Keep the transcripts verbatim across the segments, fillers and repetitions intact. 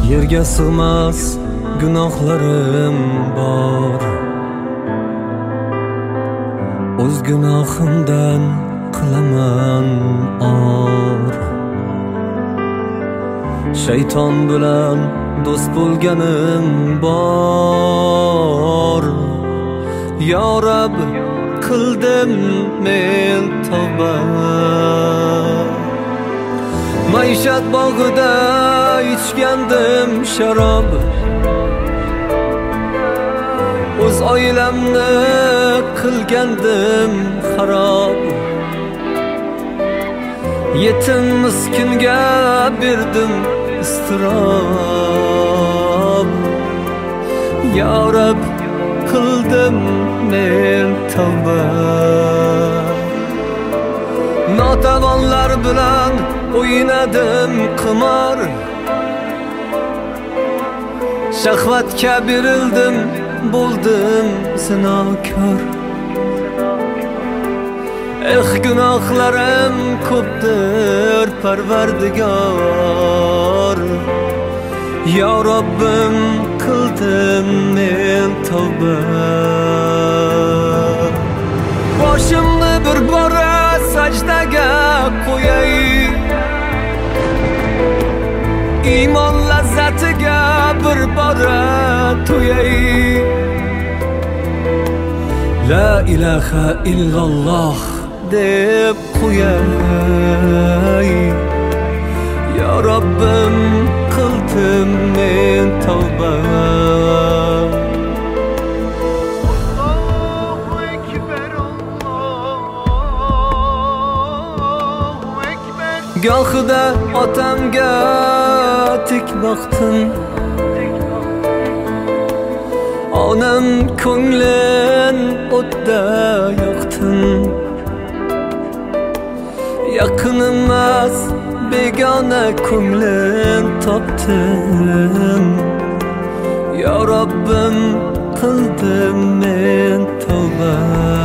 Yerga sig'mas gunohlarim bor. O'z gunohimdan qilaman or. Shayton bilan do'st bo'lganim bor. Ya Rab, qildim men tavba. Maishat bog'ida ichgandim sharob. O'z oilamni qilgandim xarob. Yetim miskinga berdim iztirob. Ya Rab, qildim men tavba. Notavonlar bilan o'ynadim qimor. Shahvatga berildim, bo'ldim zinokor. Eh, gunohlarim ko'pdir Parvardigor. Ya Robbim, qildim men tavba. Boshimni bir bora sajdaga qo'yay. Iymon lazzatiga bir bora to'yay. La ilaha illalloh deb qo'yay. Ya Robbim, qildim men tavba. Allahu ekber, Allahu ekber. Gohida otamga tik boqdim. Onam ko'nglin o'tda yoqdim. Yaqin emas begona ko'nglin topdim. Ya Robbim, qildim men tavba.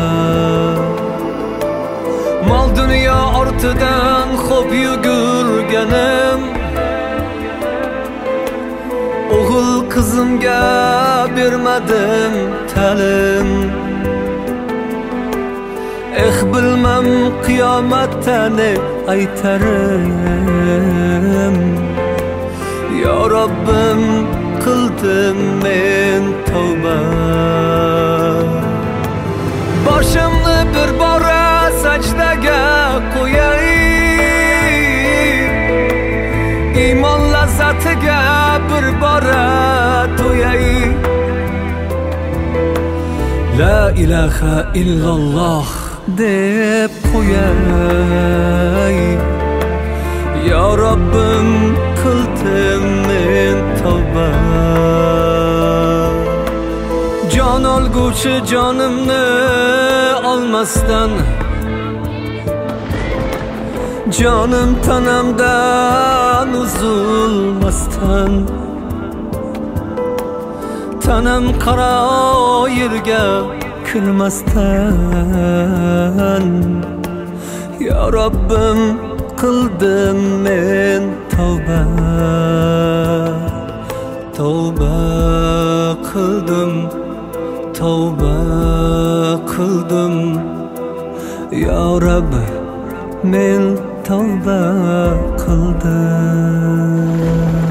Mol dunyo ortidan xo'p yugurganim. O'g'il qizimga bermadim ta'lim. Eh, bilmam qiyomatda ne aytarim. Ya Robbim, qildim men tavba. Boshimni bir bora sajdaga qo'yay. Iymon lazzatiga bir bora to'yay. La ilaha illalloh deb qo'yay. Ya Robbim, qildim men tavba. Jon olguvchi jonimni olmasdan, jonim tanamdan uzilmasdan, tanam qaro yerga kirmasdan. Ya Robbim, qildim men tavba. Tavba qildim, tavba qildim. Ya Rabb, men tavba qildim.